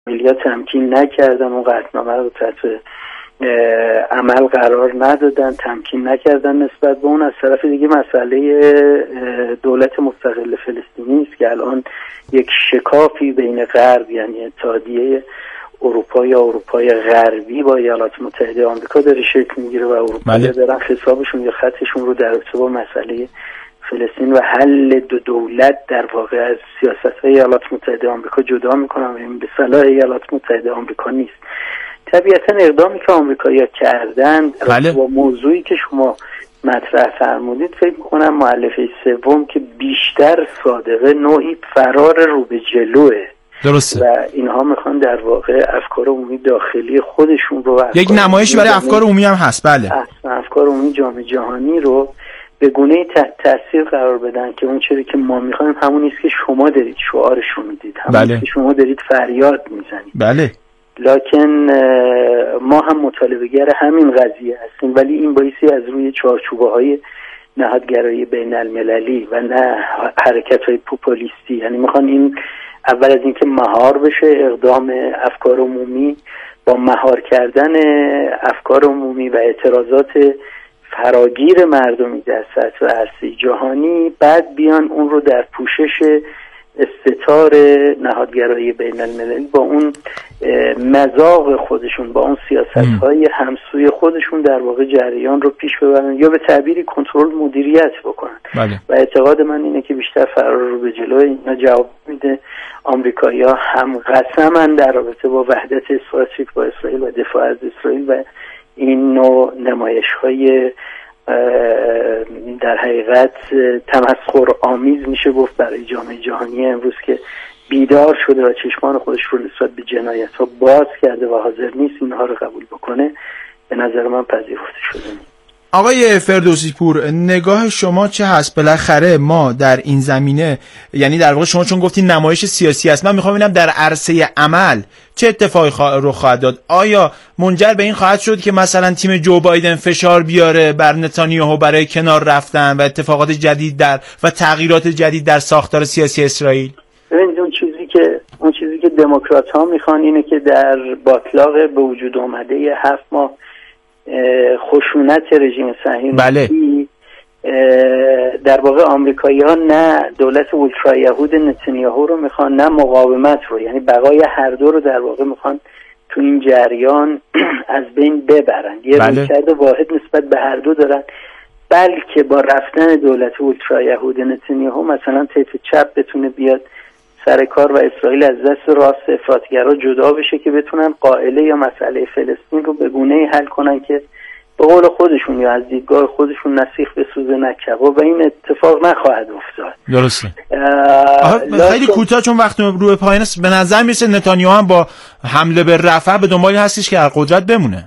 اسرائیلیا تمکین نکردن، اون قطعنامه رو تحت عمل قرار ندادن، تمکین نکردن نسبت به اون. از طرف دیگه مسئله دولت مستقل فلسطینی است که الان یک شکافی بین غرب، یعنی اتحادیه اروپا یا اروپای غربی با ایالات متحده آمریکا داره شکل میگیره و اروپایی‌ها دارن حسابشون یا خطشون رو در رابطه با مسئله فلسطین و حل دو دولت در واقع از سیاست‌های ایالات متحده آمریکا جدا میکنن و این به صلاح ایالات متحده آمریکا نیست. طبیعتا اقدامی که آمریکایی‌ها کردن با موضوعی که شما مطرح فرمودید، فکر میکنم مؤلفه سوم که بیشتر صادقه، نوعی فرار رو به جلوه. درسته. و اینها میخوان در واقع افکار عمومی داخلی خودشون رو، یک نمایش برای افکار عمومی هم هست. بله، افکار عمومی جامعه جهانی رو به گونه‌ای تحت تاثیر قرار بدن که اون چیزی که ما میخوایم همون نیست که شما دارید شعارشون میدید، همون نیست که شما دارید فریاد میزنید. بله. لکن ما هم مطالبه‌گر همین قضیه هستیم، ولی این بایستی از روی چارچوبه‌های نهادگرایی بین المللی و نه حرکت‌های پوپولیستی. یعنی میخوان این اول از اینکه مهار بشه اقدام افکار عمومی، با مهار کردن افکار عمومی و اعتراضات فراگیر مردمی در سطح عرصه جهانی، بعد بیان اون رو در پوشش استتار نهادگرایی بین الملل با اون مذاق خودشون، با اون سیاست‌های همسوی خودشون در واقع جریان رو پیش ببرن یا به تعبیری کنترل مدیریت بکنن. بله. و اعتقاد من اینه که بیشتر فرار رو به جلو اینا جواب میده. آمریکایی‌ها هم قسمن در رابطه با وحدت استراتژیک با اسرائیل و دفاع از اسرائیل و این نوع نمایش‌های در حقیقت تمسخر آمیز میشه گفت برای جامعه جهانی امروز که بیدار شده و چشمان خودش رو نسبت به جنایت‌ها باز کرده و حاضر نیست اینها رو قبول بکنه، به نظر من پذیرفته شده نیست. آقای فردوسی پور، نگاه شما چه هست؟ بالاخره ما در این زمینه، یعنی در واقع شما چون گفتین نمایش سیاسی است، من میخوام ببینم در عرصه عمل چه اتفاقی رو خواهد داد؟ آیا منجر به این خواهد شد که مثلا تیم جو بایدن فشار بیاره بر نتانیاهو برای کنار رفتن و اتفاقات جدید و تغییرات جدید در ساختار سیاسی اسرائیل؟ ببینید اون چیزی که دموکرات‌ها میخوان اینه که در باطلاق به وجود آمده 7 ماه خشونت رژیم صهیونیستی در واقع آمریکایی‌ها نه دولت اولترا یهود نتانیاهو رو میخوان، نه مقاومت رو، یعنی بقای هر دو رو در واقع میخوان تو این جریان از بین ببرن. یه رویکرد واحد نسبت به هر دو دارن، بلکه با رفتن دولت اولترا یهود نتانیاهو مثلا طیف چپ بتونه بیاد سر کار و اسرائیل از دست راست افراطگرا جدا بشه که بتونن قائله یا مسئله فلسطین رو به گونه‌ای حل کنن که به قول خودشون یا از دیدگاه خودشون نسیخ بسوزه نه کباب، و این اتفاق نخواهد افتاد. درسته. خیلی کوتاه چون وقت رو به پایان است، به نظر میرسه نتانیاهو هم با حمله به رفح به دنبال هستش که در قدرت بمونه.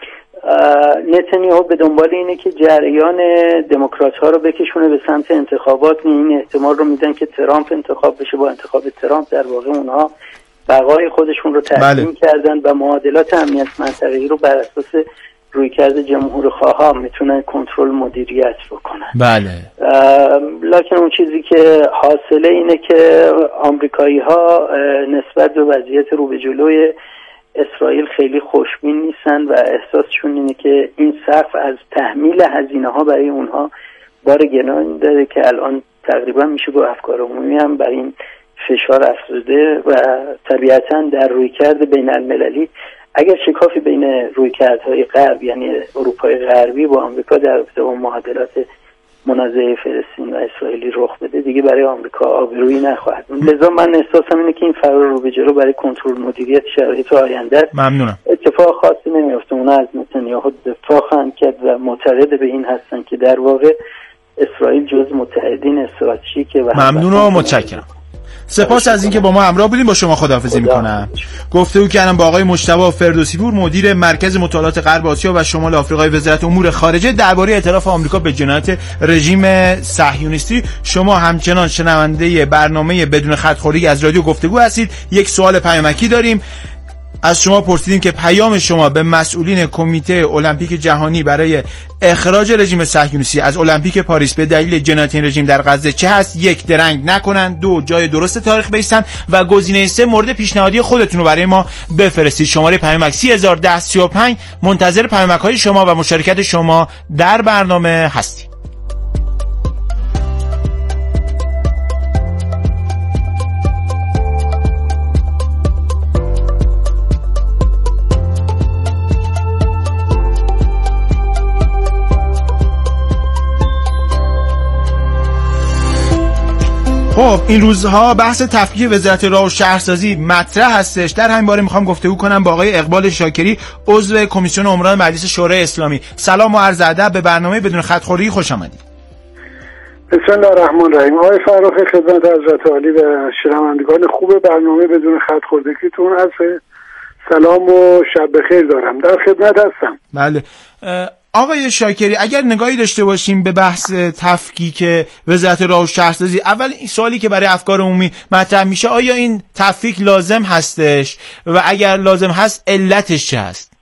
نتانیاهو به دنبال اینه که جریان دموکرات‌ها رو بکشونه به سمت انتخابات. این احتمال رو میدن که ترامپ انتخاب بشه. با انتخاب ترامپ در واقع اونها بقای خودشون رو تضمین کردن و معادلات امنیت منطقه‌ای رو بر اساس رویکرد جمهورخواها میتونن کنترل مدیریت بکنن. بله. لکن اون چیزی که حاصله اینه که آمریکایی‌ها نسبت به وضعیت رو به جلوی اسرائیل خیلی خوشبین نیستن و احساسشون اینه که این سقف از تحمیل هزینه‌ها برای اونها بار گرانی داره که الان تقریبا میشه با افکار عمومی هم برای این فشار افزوده و طبیعتاً در رویکرد بین المللی اگر شکافی بین رویکردهای غرب یعنی اروپای غربی با آمریکا در رابطه با معادلات منازعه فلسطین و اسرائیلی رخ بده، دیگه برای آمریکا آبرویی نخواهد. لذا من احساسم اینه که این فرار رو به جلو برای کنترل مدیریت شرایط آینده است. ممنونم. اتفاق خاصی نمیفته. اونا از نتانیاهو دفاع خواهند کرد و معتقد به این هستن که در واقع اسرائیل جزء متحدین استراتژیکه. و ممنونم و متشکرم. سپاس از اینکه با ما همراه بودیم. با شما خداحافظی میکنم. گفتگو کردم با آقای مجتبی فردوسی پور، مدیر مرکز مطالعات غرب آسیا و شمال آفریقای وزارت امور خارجه، درباره اعتراف آمریکا به جنایت رژیم صهیونیستی. شما همچنان شنونده برنامه بدون خط‌خوری از رادیو گفتگو هستید. یک سوال پیامکی داریم. از شما پرسیدیم که پیام شما به مسئولین کمیته المپیک جهانی برای اخراج رژیم صهیونیستی از المپیک پاریس به دلیل جنایت این رژیم در غزه چه هست؟ 1. درنگ نکنن. 2. جای درست تاریخ بیستن. و گزینه 3. مورد پیشنهادی خودتون رو برای ما بفرستید. شماره پیامک 301035. منتظر پیامک های شما و مشارکت شما در برنامه هستیم. خب این روزها بحث تفکیک وزارت راه و شهرسازی مطرح هستش. در همین باره میخوام گفتگو کنم با آقای اقبال شاکری، عضو کمیسیون عمران مجلس شورای اسلامی. سلام و عرض ادب، به برنامه بدون خط‌خوری خوش آمدید. بسم الله الرحمن الرحیم. آقای فرخی، خدمت حضرت عالی و شنوندگان خوب برنامه بدون خط‌خوردگیتون عرض سلام و شب بخیر دارم. در خدمت هستم. بله آقای شاکری، اگر نگاهی داشته باشیم به بحث تفکیک وزارت راه و شهرسازی، اول این سوالی که برای افکار عمومی مطرح میشه، آیا این تفکیک لازم هستش و اگر لازم هست علتش چه هست؟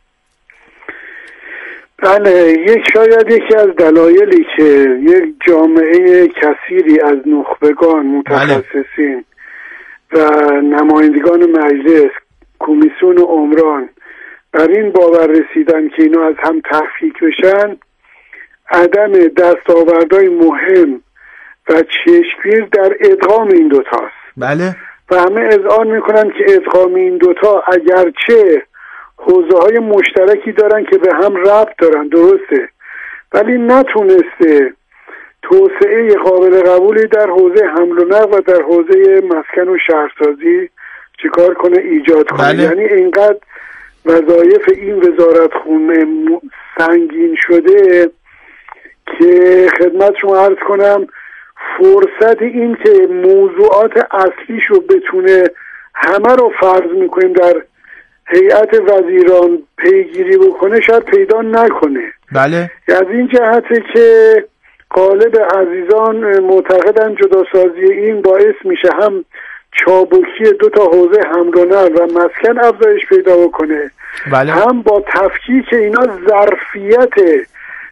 بله، شاید یکی از دلایلی که یک جامعه کثیری از نخبگان، متخصصین و نمایندگان مجلس، کمیسیون عمران بر این باور رسیدن که اینا از هم تفکیک بشن، عدم دستاوردهای مهم و چشمگیر در ادغام این دوتاست. بله. و همه اذعان میکنن که ادغام این دوتا اگرچه حوزه های مشترکی دارن که به هم ربط دارن، درسته، ولی نتونسته توسعه قابل قبولی در حوزه حمل و نقل و در حوزه مسکن و شهرسازی چیکار کنه، ایجاد کنه. بله. یعنی اینقدر وظایف این وزارتخونه سنگین شده که خدمت شما عرض کنم فرصت این که موضوعات اصلیش رو بتونه همه رو فرض میکنیم در هیئت وزیران پیگیری بکنه شاید پیدا نکنه. بله. از این جهته که غالب عزیزان معتقدن جداسازی این باعث میشه هم چابکی دو تا حوزه حمل و نقل و مسکن افزایش پیدا بکنه. بله. هم با تفکیک اینا ظرفیت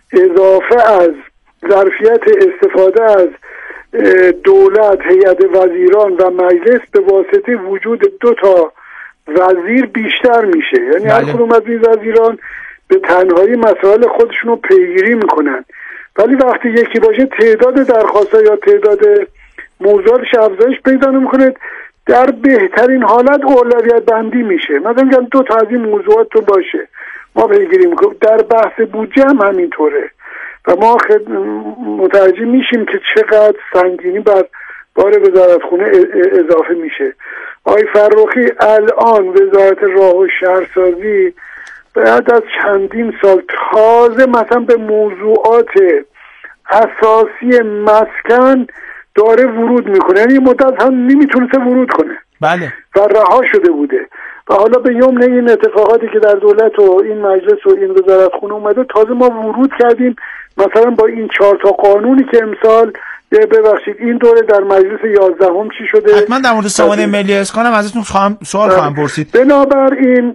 استفاده از دولت، هیئت وزیران و مجلس به واسطه وجود دو تا وزیر بیشتر میشه. یعنی بله. هر کدوم از این وزیران به تنهایی مسائل خودشون رو پیگیری میکنن، ولی وقتی یکی باشه تعداد درخواست‌ها یا تعداد موضوعاتش افزایش پیدا نمیکنه، در بهترین حالت اولویت بندی میشه. مثلا میگم دو تا از این موضوعات تو باشه ما پیگیری میکنیم. در بحث بودجه هم همینطوره و ما متوجه میشیم که چقدر سنگینی بر بار وزارتخونه اضافه میشه. آقای فرخی، الان وزارت راه و شهرسازی بعد از چندین سال تازه مثلا به موضوعات اساسی مسکن داره ورود میکنه. یعنی مدت هم نمیتونسته ورود کنه. بله. و رها شده بوده و حالا به یمن این اتفاقاتی که در دولت و این مجلس و این وزارتخونه اومده تازه ما ورود کردیم. مثلا با این 4 تا قانونی که امسال ببخشید این دوره در مجلس 11 چی شده. حتما در مورد سامانه ملی اسکانم ازتون سوال خواهم پرسید. بنابراین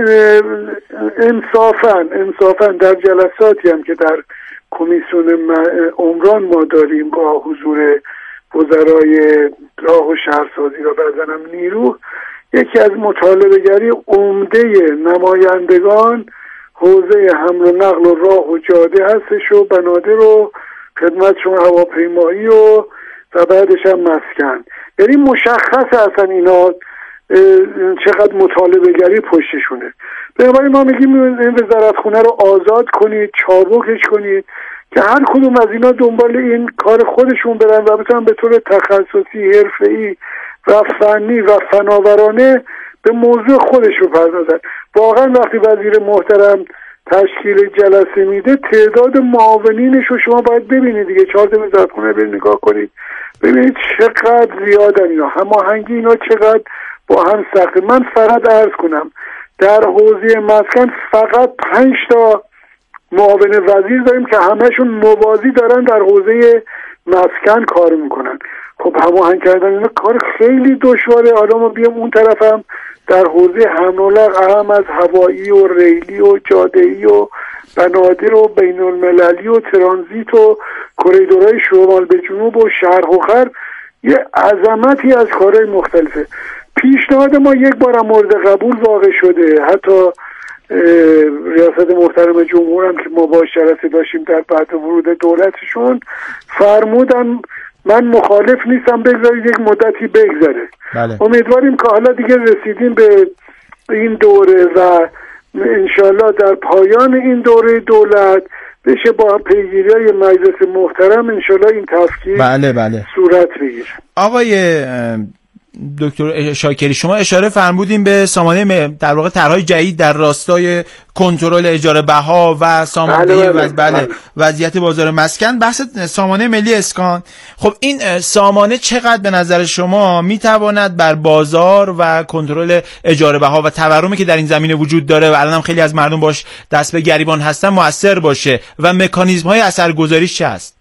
انصافا در جلساتی هم که در کمیسیون عمران ما داریم با حضور وزرای راه و شهرسازی و بعضنم نیرو، یکی از مطالبه‌گری عمده نمایندگان حوزه حمل و نقل و راه و جاده هستش و بنادر و خدمت شما هواپیمایی و بعدش هم مسکن. یعنی مشخص اصلا اینا چقدر مطالبه‌گری پشتشونه. بنابراین ما میگیم این وزارتخونه رو آزاد کنید، چابکش کنید که هر کدوم از اینا دنبال این کار خودشون برن و بتونن به طور تخصصی، حرفه‌ای و فنی و فناورانه به موضوع خودش رو پردازن. واقعا وقتی وزیر محترم تشکیل جلسه میده تعداد معاونینش رو شما باید ببینید دیگه. 4 تا وزارتخونه برید نگاه کنید ببینید چقدر زیادن اینا، هماهنگی اینا چقدر با هم سخته. من فقط عرض کنم در حوزه مسکن فقط 5 تا معاون وزیر داریم که همهشون موازی دارن در حوزه مسکن کار میکنن. خب هماهنگ کردن اینا کار خیلی دشواره. حالا ما بیام اون طرف هم در حوزه حمل و نقل، هم از هوایی و ریلی و جاده‌ای و بنادر و بین المللی و ترانزیت و کریدورهای شمال به جنوب و شرق و غرب، یه عظمتی از کارهای مختلفه. پیشنهاد ما یک بار مورد قبول واقع شده، حتی ریاست محترم جمهور هم که ما باش جلسه داشتیم در بعد ورود دولتشون فرمودن من مخالف نیستم بگذارید یک مدتی بگذره. بله. امیدواریم که حالا دیگه رسیدیم به این دوره و انشالله در پایان این دوره دولت بشه با پیگیری مجلس محترم انشالله این تفکیک صورت بگیره. آقای دکتر شاکری، شما اشاره فرمودین به سامانه در واقع طرح‌های جدید در راستای کنترل اجاره بها و ساماندهی وضعیت بازار مسکن، بحث سامانه ملی اسکان. خب این سامانه چقدر به نظر شما میتواند بر بازار و کنترل اجاره بها و تورمی که در این زمینه وجود داره و الان هم خیلی از مردم باش دست به گریبان هستن مؤثر باشه و مکانیزم‌های اثرگذاریش چه است؟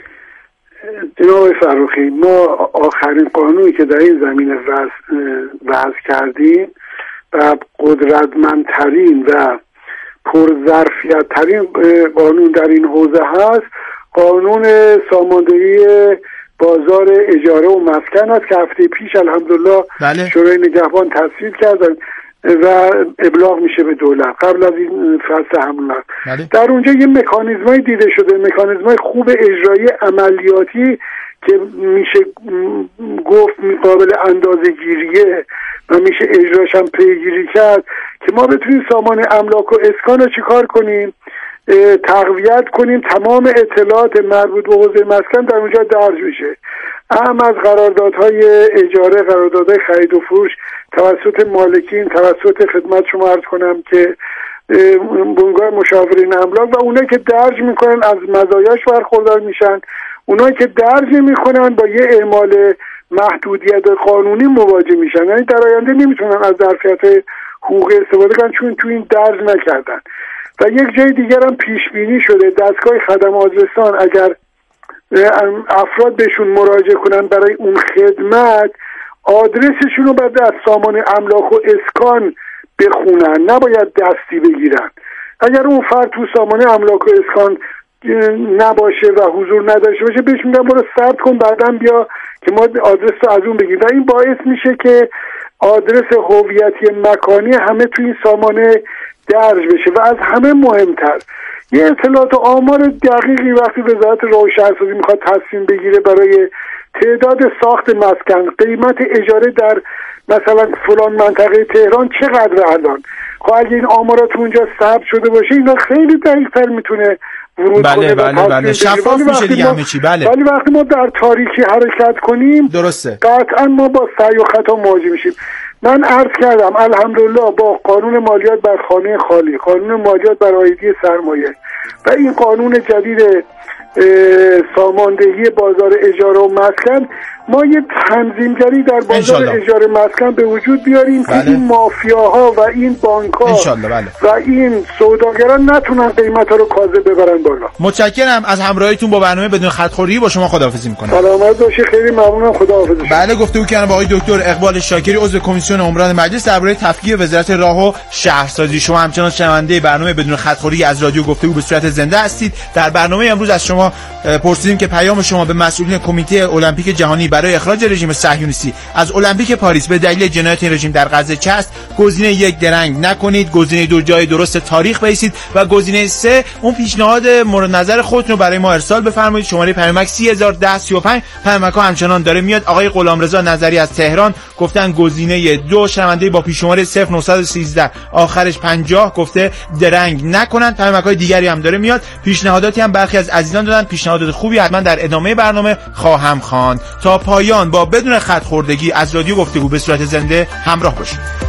جناب فروخی، ما آخرین قانونی که در این زمینه وضع کردیم و قدرتمندترین و پرظرفیت‌ترین قانون در این حوزه هست، قانون ساماندهی بازار اجاره و مسکن است که هفته پیش الحمدلله شورای نگهبان تصویب کردن و ابلاغ میشه به دولت قبل از این فصل حمل. در اونجا یه مکانیزمای دیده شده، مکانیزمای خوب اجرایی عملیاتی که میشه گفت قابل اندازه‌گیریه و میشه اجراش هم پیگیری کرد که ما بتونیم سامانه املاک و اسکان رو چیکار کنیم، تقویت کنیم، تمام اطلاعات مربوط به حوزه مسکن در اونجا درج بشه، هم از قراردادهای اجاره، قراردادهای خرید و فروش توسط مالکین، توسط خدمت شما عرض کنم که بنگاه مشاورین املاک و اونایی که درج میکنن از مزایاش برخوردار میشن، اونایی که درج میکنن با یه اعمال محدودیت قانونی مواجه میشن، یعنی در آینده نمیتونن از ظرفیت حقوقی استفاده کنن چون تو این درج نکردن. و یک جای دیگر هم پیش بینی شده دستگاه خدمات رسان اگر افراد بهشون مراجعه کنن برای اون خدمت، آدرسشون رو باید از سامانه املاک و اسکان بخونن، نباید دستی بگیرن. اگر اون فرد تو سامانه املاک و اسکان نباشه و حضور نداشته باشه بهش میگن برو ثبت کن بعداً بیا که ما آدرس رو از اون بگیریم و این باعث میشه که آدرس هویتی مکانی همه تو این سامانه درج بشه و از همه مهمتر یه اطلاعات و آمار دقیقی وقتی وزارت راه و شهرسازی میخواد تصمیم بگیره برای تعداد ساخت مسکن، قیمت اجاره در مثلا فلان منطقه تهران چقدر الان، خب اگه این آمارات اونجا ثبت شده باشه اینا خیلی دقیق‌تر میتونه ورود کنه. بله شفاف میشه دیگه همه چی. ولی وقتی ما در تاریکی حرکت کنیم درسته قطعا ما با سعی و خطا مواجه میشیم. من عرض کردم الحمدلله با قانون مالیات بر خانه خالی، قانون مالیات بر عایدی سرمایه و این قانون جدید ساماندهی بازار اجاره و مسکن ما یه تنظیمگری در بازار اجاره مسکن به وجود بیاریم که این مافیاها و این بانک‌ها و این سوداگران نتونن قیمت‌ها رو کاذب ببرن بالا. متشکرم از همراهیتون با برنامه بدون خط‌خوری. با شما خداحافظی می‌کنم. سلامت باشید. خیلی ممنونم. خداحافظ. بله گفتگو کردم با آقای دکتر اقبال شاکری عضو کمیسیون عمران مجلس درباره تفکیک وزارت راه و شهرسازی. شما همچنان شنونده برنامه بدون خط‌خوری از رادیو گفتگو به صورت زنده هستید. در برنامه امروز از شما پرسیدیم که پیام شما به مسئولین کمیته المپیک جهانی برای اخراج رژیم صهیونیستی از المپیک پاریس به دلیل جنایت این رژیم در غزه چه است؟ گزینه 1 درنگ نکنید، گزینه 2 جای درست تاریخ بایستید و گزینه 3 اون پیشنهاد مورد نظر خودتون رو برای ما ارسال بفرمایید. شماره پیامک 3011035. پیامک ها همچنان داره میاد. آقای غلامرضا نظری از تهران گفتن گزینه 2 شنونده با پیشماره 0913 آخرش 50 گفته درنگ نکنن. پیامک های دیگری هم داره میاد. پیشنهاداتی هم برخی از عزیزان دادن، پیشنهادات خوبی حتما در ادامه برنامه خواهم خواند. تا پایان با بدون خط خوردگی از رادیو گفتگو به صورت زنده همراه باشید.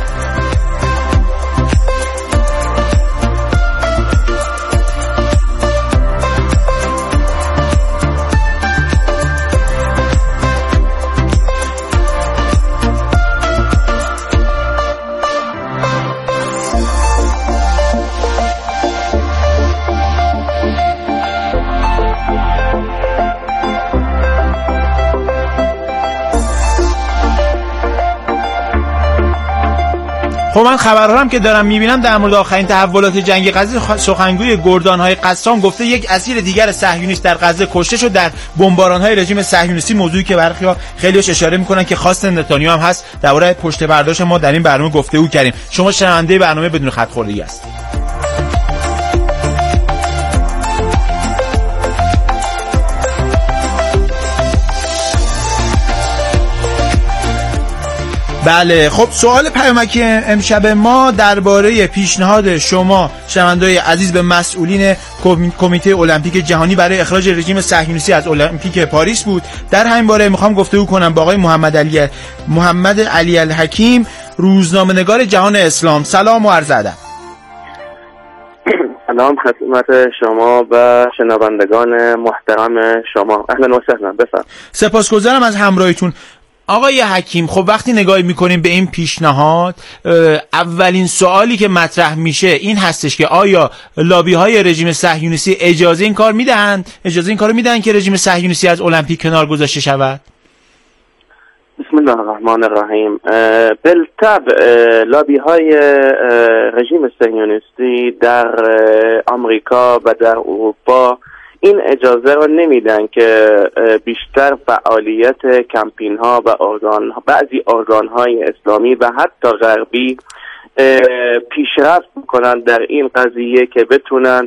خب من خبرهام که دارم میبینم در مورد آخرین تحولات جنگ غزه، سخنگوی گردانهای قسام گفته یک اسیر دیگر صهیونیست در غزه کشته شد در بمبارانهای رژیم صهیونیستی، موضوعی که برخی‌ها خیلیش اشاره میکنن که خواست نتانیاهو هم هست. درباره پشت پرده‌اش ما در این برنامه گفتگو کردیم. شما شنونده برنامه بدون خط خوردگی هستید. بله، خب سوال پیامکی امشب ما درباره پیشنهاد شما شنونده‌های عزیز به مسئولین کمیته المپیک جهانی برای اخراج رژیم صهیونیستی از المپیک پاریس بود. در همین باره میخوام گفتگو کنم با آقای محمد علی الحکیم، روزنامه‌نگار جهان اسلام. سلام و عرض ادب. سلام خدمت شما و شنوندگان محترم شما. اهلا و سهلا. بفرمایید. سپاسگزارم از همراهیتون. آقای حکیم، خب وقتی نگاهی میکنیم به این پیشنهاد، اولین سوالی که مطرح میشه این هستش که آیا لابی های رژیم صهیونیستی اجازه این کار میدن که رژیم صهیونیستی از المپیک کنار گذاشته شود؟ بسم الله الرحمن الرحیم. بالطبع لابی های رژیم صهیونیستی در آمریکا و در اروپا این اجازه را نمیدن که بیشتر فعالیت کمپین ها و بعضی ارگان های اسلامی و حتی غربی پیشرفت کنن در این قضیه که بتونن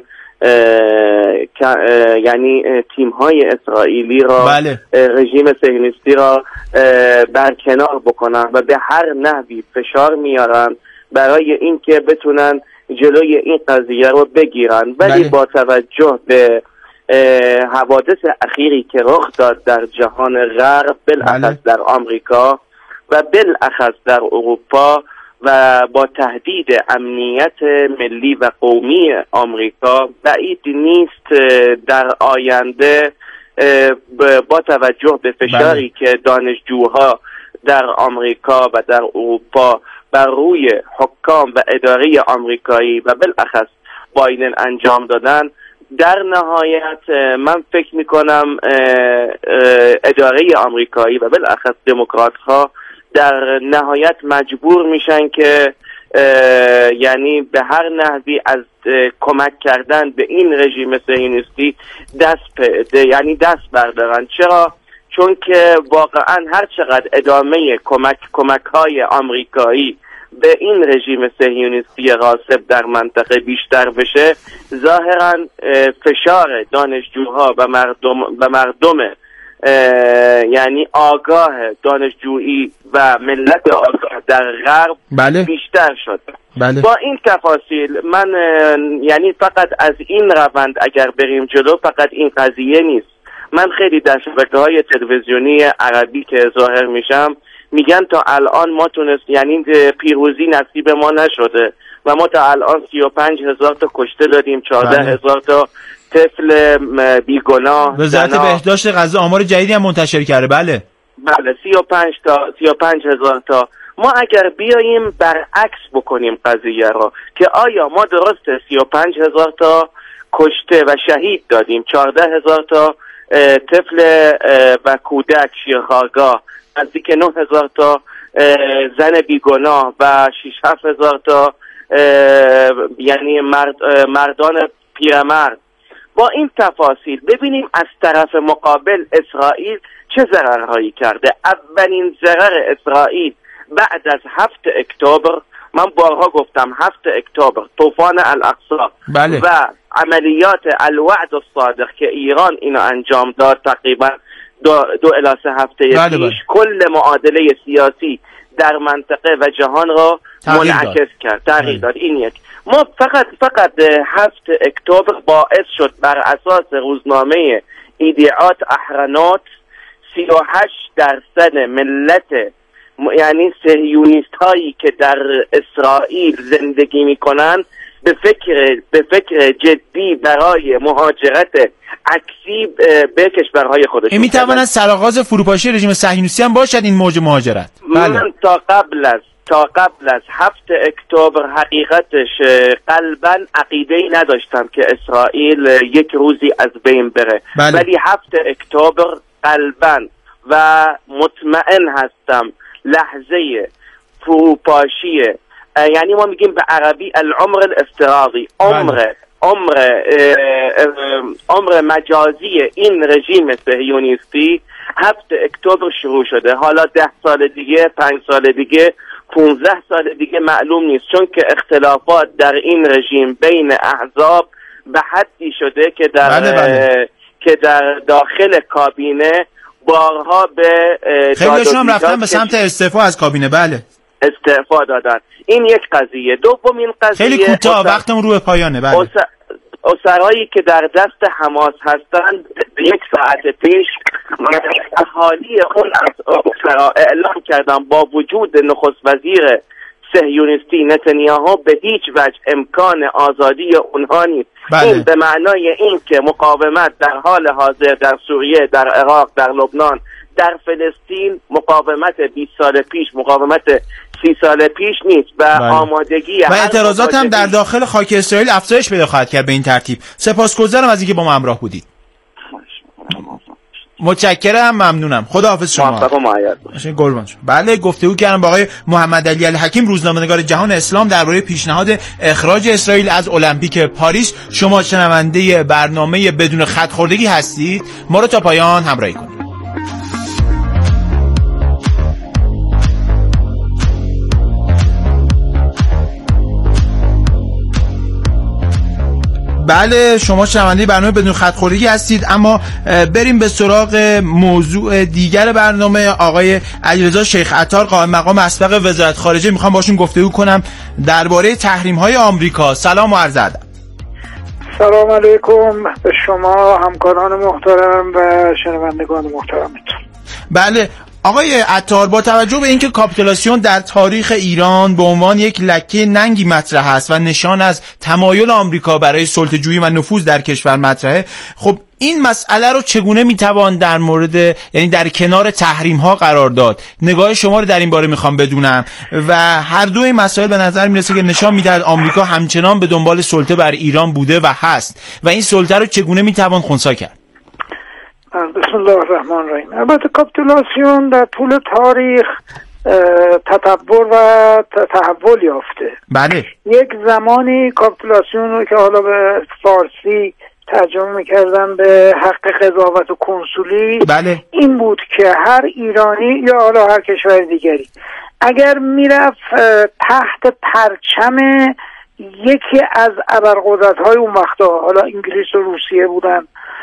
یعنی تیم های اسرائیلی را بله. رژیم صهیونیستی را برکنار بکنن و به هر نحوی فشار میارن برای اینکه بتونن جلوی این قضیه رو بگیرن. ولی بله. با توجه به حوادث اخیری که رخ داد در جهان غرب، بالاخص در آمریکا و بالاخص در اروپا و با تهدید امنیت ملی و قومی آمریکا، بعید نیست در آینده با توجه به فشاری که دانشجوها در آمریکا و در اروپا بر روی حکام و اداره آمریکایی و بالاخص بایدن انجام دادن، در نهایت من فکر میکنم اداره آمریکایی و بالاخص دموکرات ها در نهایت مجبور میشن که یعنی به هر نحوی از کمک کردن به این رژیم صهیونیستی دست بردارن. چرا؟ چون که واقعا هر چقدر ادامه کمک های آمریکایی به این رژیم صهیونیستی غاصب در منطقه بیشتر بشه، ظاهرا فشار دانشجوها و مردم یعنی آگاه دانشجویی و ملت آگاه در غرب بله. بیشتر شد. بله. با این تفاصیل من یعنی فقط از این روند اگر بریم جلو، فقط این قضیه نیست. من خیلی در شبکه‌های تلویزیونی عربی که ظاهر میشم میگن تا الان ما یعنی پیروزی نصیب ما نشده و ما تا الان 35,000 تا کشته دادیم، 14,000 تا طفل بیگناه. وزارت بهداشت غزه آمار جدیدی هم منتشر کرده. بله 35,000 تا. ما اگر بیاییم برعکس بکنیم قضیه را که آیا ما درسته 35,000 تا کشته و شهید دادیم، 14,000 تا طفل و کودک شیرخوارگاه، نزدیک 9,000 تا زن بیگناه و 6-7,000 تا یعنی مردان پیرمرد. با این تفاصیل ببینیم از طرف مقابل اسرائیل چه ضررهایی کرده. اولین ضرر اسرائیل بعد از 7 اکتبر، من بارها گفتم 7 اکتبر، طوفان الاقصی بله. و عملیات الوعد الصادق که ایران اینو انجام داد تقریبا 2 الی 3 هفته پیش، کل معادله سیاسی در منطقه و جهان را منعکس کرد، تغییر داد. این یک. ما فقط 7 اکتبر باعث شد بر اساس روزنامه ایدئات احرنوت 38% ملت یعنی صهیونیست هایی که در اسرائیل زندگی میکنن به فکر جدی برای مهاجرت عکسی به کشورهای خودشون. این میتواند سرآغاز فروپاشی رژیم صهیونیستی هم باشد این موج مهاجرت. بله. من تا قبل از 7 اکتبر حقیقتش قلباً عقیده‌ای نداشتم که اسرائیل یک روزی از بین بره. بله. ولی 7 اکتبر قلباً و مطمئن هستم لحظه فروپاشی یعنی ما میگیم به عربی العمر الافتراضی، عمر مجازی این رژیم صهیونیستی 7 اکتبر شروع شده. حالا 10 سال دیگه، 5 سال دیگه، 15 سال دیگه معلوم نیست، چون که اختلافات در این رژیم بین احزاب به حدی شده که که در داخل کابینه بارها به خیلیشون هم رفتن به سمت استعفا از کابینه. بله، استعفا دادن. این یک قضیه. دومین قضیه، خیلی کوتاه، وقتمون رو به پایانه. بله، اسرایی که در دست حماس هستند 1 ساعت پیش اهالی اون اسرا اعلام کردن با وجود نخست وزیر صهیونیستی نتانیاهو به هیچ وجه امکان آزادی اونها نیست. این به معنای این که مقاومت در حال حاضر در سوریه، در عراق، در لبنان، در فلسطین مقاومت 20 سال پیش، مقاومت 30 سال پیش نیست و آمادگی و اعتراضات هم در داخل خاک اسرائیل افزایش پیدا خواهد کرد. به این ترتیب سپاسگزارم از اینکه با ما همراه بودید. متشکرم، ممنونم. خداحافظ شما. قربان شما. بله، گفتگو کردم با آقای محمد علی الحکیم، روزنامه‌نگار جهان اسلام، درباره پیشنهاد اخراج اسرائیل از المپیک پاریس. شما شنونده برنامه بدون خط خوردگی هستید. ما رو تا پایان همراهی کنید. بله، شما شنونده برنامه بدون خط خوردگی هستید. اما بریم به سراغ موضوع دیگر برنامه. آقای علیرضا شیخ عطار، قائم مقام اسبق وزارت خارجه، میخوام باشون گفتگو کنم درباره تحریم‌های آمریکا. سلام و عرض ادب. سلام علیکم به شما همکاران محترم و شنوندگان محترمتون. بله آقای عطار، با توجه به اینکه کاپیتولاسیون در تاریخ ایران به عنوان یک لکه ننگی مطرح است و نشان از تمایل آمریکا برای سلطه‌جویی و نفوذ در کشور مطرحه، خب این مسئله رو چگونه میتوان در مورد، یعنی در کنار تحریم ها قرار داد؟ نگاه شما رو در این باره میخوام بدونم و هر دو این مسائل به نظر میرسه که نشان میدهد آمریکا همچنان به دنبال سلطه بر ایران بوده و هست و این سلطه رو چگونه میتوان خنثی کرد؟ بسم الله الرحمن الرحیم. البته کاپیتولاسیون در طول تاریخ تطور و تحول یافته. بله. یک زمانی کاپیتولاسیون رو که حالا به فارسی ترجمه میکردن به حق قضاوت و کنسولی، بله، این بود که هر ایرانی یا حالا هر کشور دیگری اگر میرفت تحت پرچم یکی از ابرقدرت‌های اون وقتا، حالا انگلیس و روسیه بودن،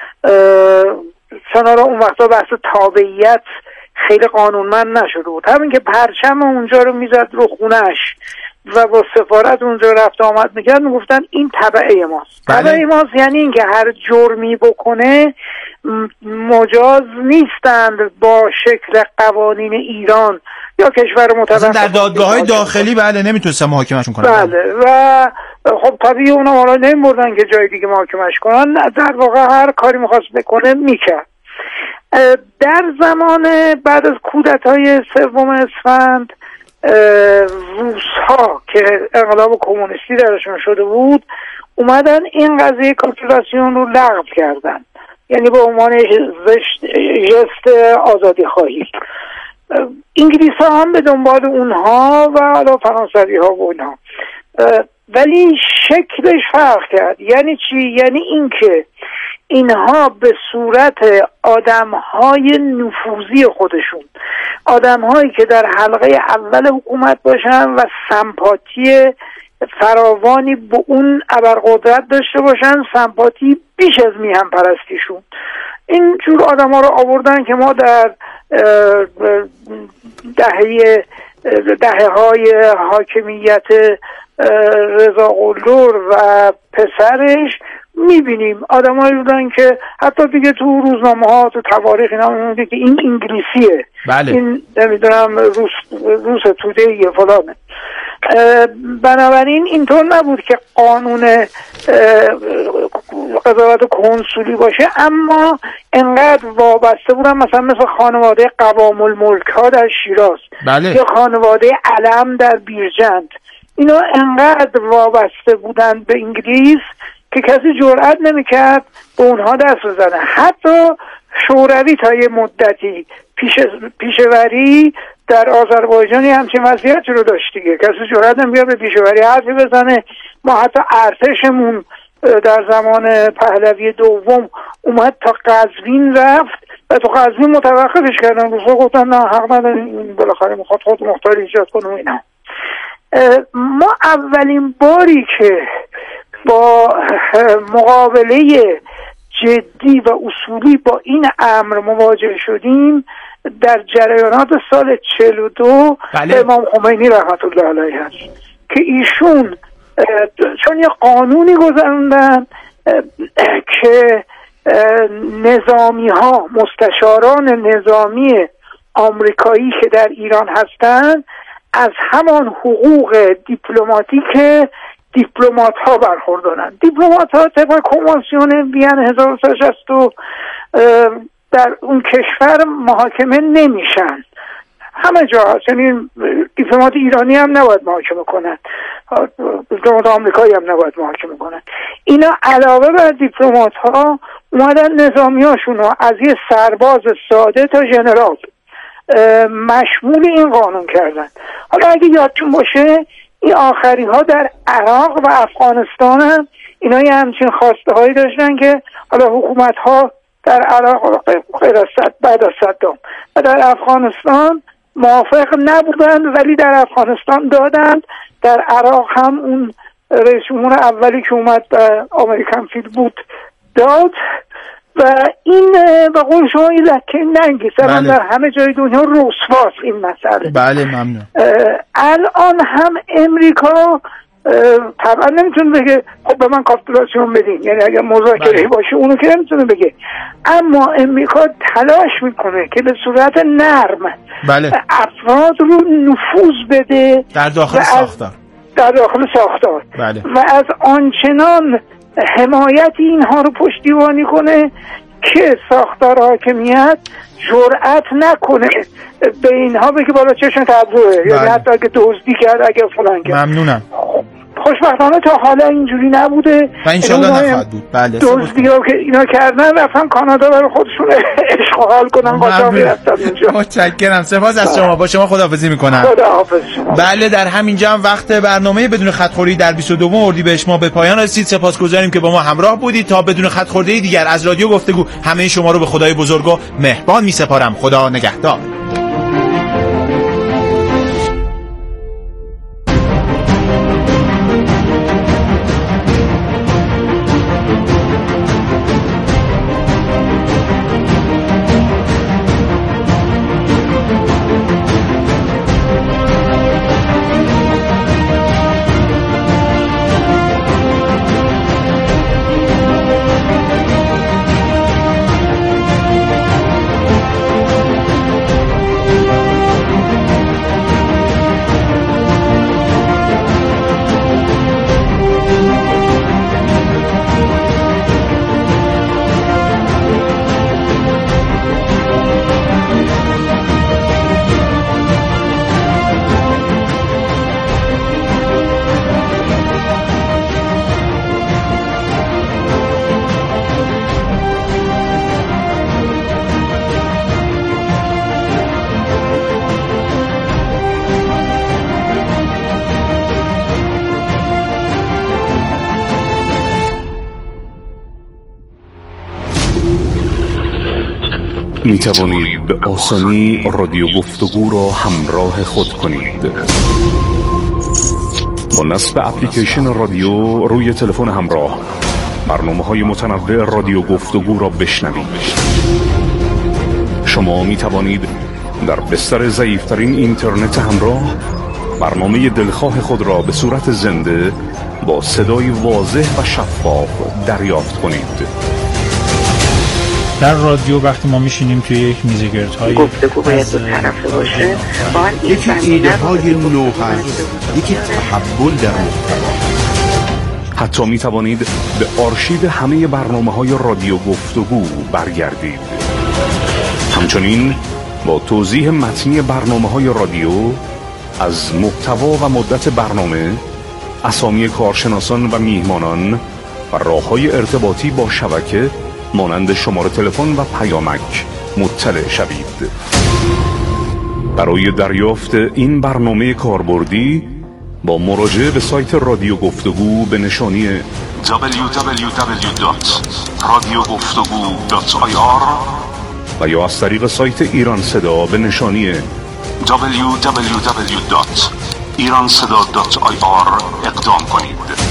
چون اون وقتا بحث تابعیت خیلی قانونمند نشده بود، همین که پرچم اونجا رو میزد رو خونش و با سفارت اونجا رفت آمد میکرد، میگفتن این تبعه ماست. تبعه ماست یعنی این که هر جرمی بکنه مجاز نیستند با شکل قوانین ایران یا کشور متوسط در دادگاه‌های داخلی. بله، نمیتونستن محاکمه‌شون کنن. بله، و خب طبیعی اونا حالا نمی‌بردن که جای دیگه محاکمه‌اش کنن، در واقع هر کاری می‌خواست بکنه میکرد. در زمان بعد از کودتای 3 اسفند روس‌ها که انقلاب کمونیستی درشون شده بود اومدن این قضیه کاپیتولاسیون رو لغو کردن، یعنی به عنوان ژست آزادی خواهی. انگلیس ها هم به دنبال اونها و حالا فرانسوی ها و اونها، ولی شکلش فرق کرد. یعنی چی؟ یعنی اینکه اینها به صورت آدم‌های نفوذی خودشون، آدم‌هایی که در حلقه اول حکومت باشن و سمپاتی فراوانی به اون ابرقدرت داشته باشن، سمپاتی بیش از میهم پرستیشون، این جور آدم ها رو آوردن که ما در دهه های حاکمیت رضا قلدر و پسرش میبینیم آدم هایی بودن که حتی دیگه تو روزنامه ها تو تواریخ اینا میبینید که این انگلیسیه. بله. این نمیدونم روس تودهیه فلانه. بنابراین اینطور نبود که قانون قضاوت کنسولی باشه، اما انقدر وابسته بودن مثلا مثل خانواده قوام الملک ها در شیراز. بله. یا خانواده علم در بیرجند، اینا انقدر وابسته بودن به انگلیس که کسی جرئت نمیکرد به اونها دست بزنه. حتی شوروی تا یه مدتی پیشوری در آذربایجان همچین وضعیتی رو داشت دیگه. کسی جرئت نمی‌کنه به پیشوری حرفی بزنه. ما حتی ارتشمون در زمان پهلوی دوم اومد تا قزوین رفت و تو قزوین متوقفش کردن. روسا گفتن نه حق نداریم، بالاخره میخواد خود مختار ایجاد کنه و اینا. ما اولین باری که با مقابله جدی و اصولی با این امر مواجه شدیم در جریانات سال 42 امام خمینی رحمت الله علیه هست که ایشون چون یه قانونی گذاروندن که نظامی ها، مستشاران نظامی آمریکایی که در ایران هستند از همان حقوق دیپلماتیک دیپلمات ها برخوردارن. دیپلمات ها طبق کنوانسیون وین 1960 در اون کشور محاکمه نمیشن، همه جا هست. یعنی دیپلمات ایرانی هم نباید محاکمه کنن، دیپلمات آمریکایی هم نباید محاکمه کنن. اینا علاوه بر دیپلمات ها اومدن نظامی هاشون رو از یه سرباز ساده تا ژنرال مشمول این قانون کردن. حالا اگه یادتون باشه این آخری ها در عراق و افغانستان هم اینا یه همچین خواسته هایی داشتن که حالا حکومت ها در عراق غیر از بعد از صدام و در افغانستان موافق نبودند، ولی در افغانستان دادند. در عراق هم اون رئیس جمهور اولی که اومد امریکن فیلد بود داد و این به قول شما این لکه ننگی سران در همه جای دنیا رسواست این مسئله. بله ممنون. الان هم امریکا طبعا نمیتونه بگه خب به من کاپیتولاسیون بدین، یعنی اگر مذاکره باشه اونو که نمیتونه بگه، اما امریکا تلاش میکنه که به صورت نرم افراد رو نفوذ بده در داخل ساختار، در داخل ساختار و از آنچنان حمایت اینها رو پشتیبانی کنه که ساختار حاکمیت جرأت نکنه به اینها بگه بالا چشم تبروه، یعنی حتی اگه دزدی کرد اگه فلان کرد. ممنونم. خوشبختانه تا حالا اینجوری نبوده و انشالله نخواهد بود. بله دزدی ها که اینا کردن رفتن کانادا برای خودشون عشق و حال کنن، قاچاقی رفتن اونجا. متشکرم، سپاس از شما. با شما خداحافظی میکنم. خداحافظ شما. بله در همینجا هم وقت برنامه بدون خط‌خوری در 22 اردیبهشت ما به پایان رسید. سپاسگزاریم که با ما همراه بودید. تا بدون خط‌خوری دیگر از رادیو گفتگو همه شما رو به خدای بزرگ و مهربان میسپارم. خدا نگهدار. می توانید به آسانی رادیو گفتگو را همراه خود کنید. با نصب اپلیکیشن رادیو روی تلفن همراه برنامه‌های متنوع رادیو گفتگو را بشنوید. شما می توانید در بستر ضعیف‌ترین اینترنت همراه برنامه دلخواه خود را به صورت زنده با صدای واضح و شفاف دریافت کنید. در رادیو وقتی ما میشینیم توی یک میز گردهای گفتگو باید دو طرفه باشه، یکی ایده های نو هست، یکی تحول در محتوا. حتی می توانید به آرشیو همه برنامه‌های رادیو گفتگو برگردید. همچنین با توضیح متنی برنامه‌های رادیو از محتوا و مدت برنامه، اسامی کارشناسان و میهمانان و راه‌های ارتباطی با شبکه مانند شماره تلفن و پیامک مطلع شوید. برای دریافت این برنامه کاربردی با مراجعه به سایت رادیو گفتگو به نشانی www.radiogoftagoo.ir و یا از طریق سایت ایران صدا به نشانی www.iranseda.ir اقدام کنید.